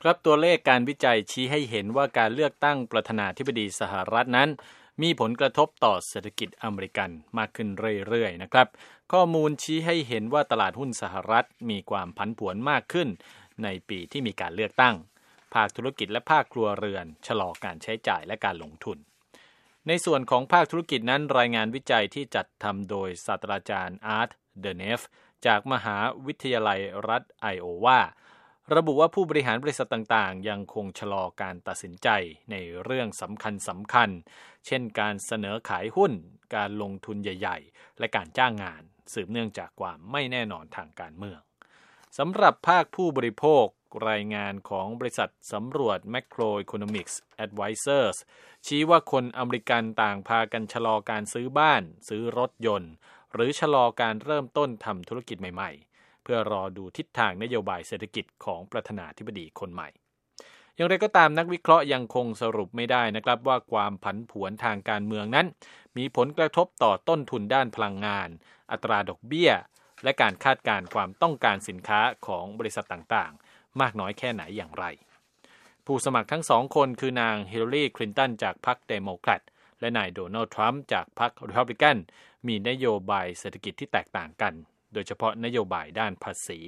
ครับตัวเลขการวิจัยชี้ให้เห็นว่าการเลือกตั้งประธานาธิบดีสหรัฐนั้นมีผลกระทบต่อเศรษฐกิจอเมริกันมากขึ้นเรื่อยๆนะครับข้อมูลชี้ให้เห็นว่าตลาดหุ้นสหรัฐมีความผันผวนมากขึ้นในปีที่มีการเลือกตั้งภาคธุรกิจและภาคครัวเรือนชะลอการใช้จ่ายและการลงทุนในส่วนของภาคธุรกิจนั้นรายงานวิจัยที่จัดทำโดยศาสตราจารย์อาร์ตเดเนฟจากมหาวิทยาลัยรัฐไอโอวาระบุว่าผู้บริหารบริษัทต่างๆยังคงชะลอการตัดสินใจในเรื่องสำคัญเช่นการเสนอขายหุ้นการลงทุนใหญ่ๆและการจ้างงานสืบเนื่องจากความไม่แน่นอนทางการเมืองสำหรับภาคผู้บริโภครายงานของบริษัทสำรวจ Macroeconomics Advisors ชี้ว่าคนอเมริกันต่างพากันชะลอการซื้อบ้านซื้อรถยนต์หรือชะลอการเริ่มต้นทำธุรกิจใหม่ๆเพื่อรอดูทิศทางนโยบายเศรษฐกิจของประธานาธิบดีคนใหม่อย่างไรก็ตามนักวิเคราะห์ยังคงสรุปไม่ได้นะครับว่าความผันผวนทางการเมืองนั้นมีผลกระทบต่อต้นทุนด้านพลังงานอัตราดอกเบี้ยและการคาดการณ์ความต้องการสินค้าของบริษัทต่างๆมากน้อยแค่ไหนอย่างไรผู้สมัครทั้งสองคนคือนางฮิลลารีคลินตันจากพรรคเดโมแครตและนายโดนัลด์ทรัมป์จากพรรครีพับลิกันมีนโยบายเศรษฐกิจที่แตกต่างกันโดยเฉพาะนโยบายด้านภาษี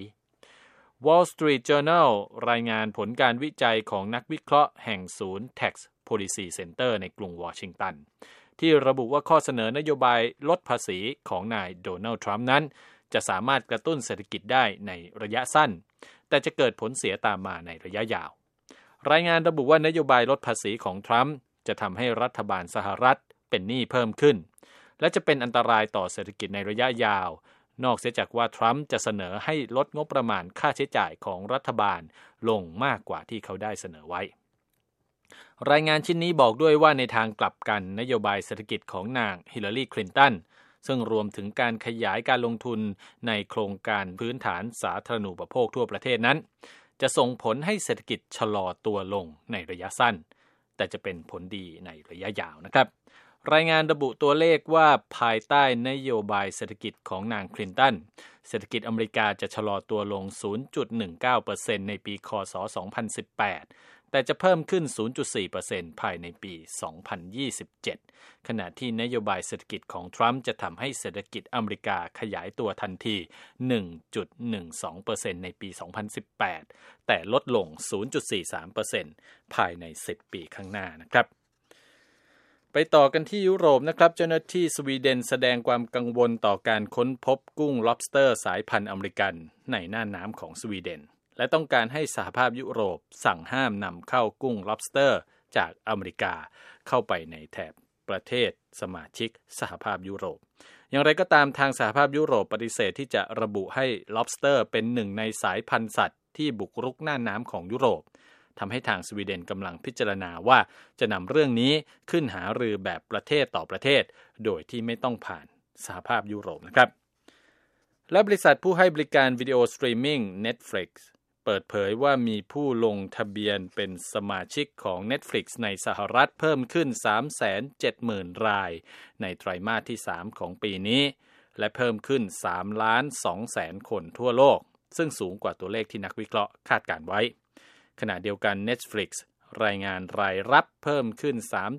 Wall Street Journal รายงานผลการวิจัยของนักวิเคราะห์แห่งศูนย์ Tax Policy Center ในกรุงวอชิงตันที่ระบุว่าข้อเสนอนโยบายลดภาษีของนายโดนัลด์ทรัมป์นั้นจะสามารถกระตุ้นเศรษฐกิจได้ในระยะสั้นแต่จะเกิดผลเสียตามมาในระยะยาวรายงานระบุว่านโยบายลดภาษีของทรัมป์จะทำให้รัฐบาลสหรัฐเป็นหนี้เพิ่มขึ้นและจะเป็นอันตรายต่อเศรษฐกิจในระยะยาวนอกเสียจากว่าทรัมป์จะเสนอให้ลดงบประมาณค่าใช้จ่ายของรัฐบาลลงมากกว่าที่เขาได้เสนอไว้รายงานชิ้นนี้บอกด้วยว่าในทางกลับกันนโยบายเศรษฐกิจของนางฮิลลารีคลินตันซึ่งรวมถึงการขยายการลงทุนในโครงการพื้นฐานสาธารณูปโภคทั่วประเทศนั้นจะส่งผลให้เศรษฐกิจชะลอตัวลงในระยะสั้นแต่จะเป็นผลดีในระยะยาวนะครับรายงานระบุตัวเลขว่าภายใต้นโยบายเศรษฐกิจของนางคลินตันเศรษฐกิจอเมริกาจะชะลอตัวลง 0.19% ในปีค.ศ. 2018แต่จะเพิ่มขึ้น 0.4% ภายในปี 2027 ขณะที่นโยบายเศรษฐกิจของทรัมป์จะทำให้เศรษฐกิจอเมริกาขยายตัวทันที 1.12% ในปี 2018 แต่ลดลง 0.43% ภายใน 10 ปีข้างหน้านะครับไปต่อกันที่ยุโรปนะครับเจ้าหน้าที่สวีเดนแสดงความกังวลต่อการค้นพบกุ้ง lobster สายพันธุ์อเมริกันในน่านน้ำของสวีเดนและต้องการให้สหภาพยุโรปสั่งห้ามนำเข้ากุ้ง lobster จากอเมริกาเข้าไปในแถบประเทศสมาชิกสหภาพยุโรปอย่างไรก็ตามทางสหภาพยุโรปปฏิเสธที่จะระบุให้ lobster เป็นหนึ่งในสายพันธุ์สัตว์ที่บุกรุกน่านน้ำของยุโรปทำให้ทางสวีเดนกำลังพิจารณาว่าจะนำเรื่องนี้ขึ้นหารือแบบประเทศต่อประเทศโดยที่ไม่ต้องผ่านสหภาพยุโรปนะครับและบริษัทผู้ให้บริการวิดีโอสตรีมมิ่ง Netflix เปิดเผยว่ามีผู้ลงทะเบียนเป็นสมาชิกของ Netflix ในสหรัฐเพิ่มขึ้น 370,000 รายในไตรมาสที่ 3 ของปีนี้และเพิ่มขึ้น 3,200,000 คนทั่วโลกซึ่งสูงกว่าตัวเลขที่นักวิเคราะห์คาดการไว้ขณะเดียวกัน Netflix รายงานรายรับเพิ่มขึ้น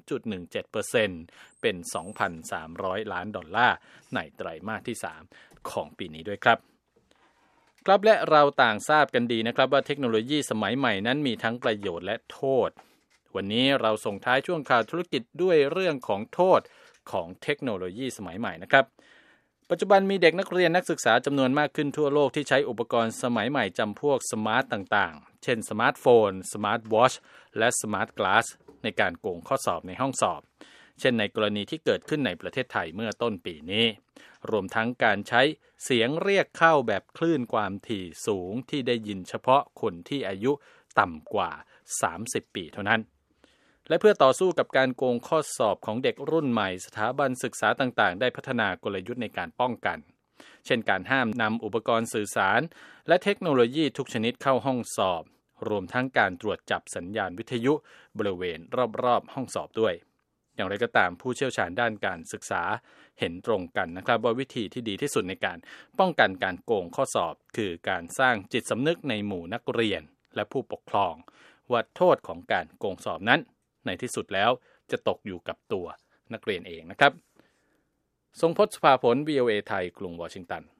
3.17% เป็น $2,300 ล้านในไตรมาสที่ 3 ของปีนี้ด้วยครับครับและเราต่างทราบกันดีนะครับว่าเทคโนโลยีสมัยใหม่นั้นมีทั้งประโยชน์และโทษวันนี้เราส่งท้ายช่วงข่าวธุรกิจด้วยเรื่องของโทษของเทคโนโลยีสมัยใหม่นะครับปัจจุบันมีเด็กนักเรียนนักศึกษาจำนวนมากขึ้นทั่วโลกที่ใช้อุปกรณ์สมัยใหม่จำพวกสมาร์ตต่างๆเช่นสมาร์ทโฟนสมาร์ทวอทช์และสมาร์ทกลาสในการโกงข้อสอบในห้องสอบเช่นในกรณีที่เกิดขึ้นในประเทศไทยเมื่อต้นปีนี้รวมทั้งการใช้เสียงเรียกเข้าแบบคลื่นความถี่สูงที่ได้ยินเฉพาะคนที่อายุต่ำกว่า30 ปีเท่านั้นและเพื่อต่อสู้กับการโกงข้อสอบของเด็กรุ่นใหม่สถาบันศึกษาต่างๆได้พัฒนากลยุทธ์ในการป้องกันเช่นการห้ามนำอุปกรณ์สื่อสารและเทคโนโลยีทุกชนิดเข้าห้องสอบรวมทั้งการตรวจจับสัญญาณวิทยุบริเวณรอบๆห้องสอบด้วยอย่างไรก็ตามผู้เชี่ยวชาญด้านการศึกษาเห็นตรงกันนะครับว่าวิธีที่ดีที่สุดในการป้องกันการโกงข้อสอบคือการสร้างจิตสำนึกในหมู่นักเรียนและผู้ปกครองว่าโทษของการโกงสอบนั้นในที่สุดแล้วจะตกอยู่กับตัวนักเรียนเองนะครับทรงพจน์ สุภาผล VOA ไทยกรุงวอชิงตัน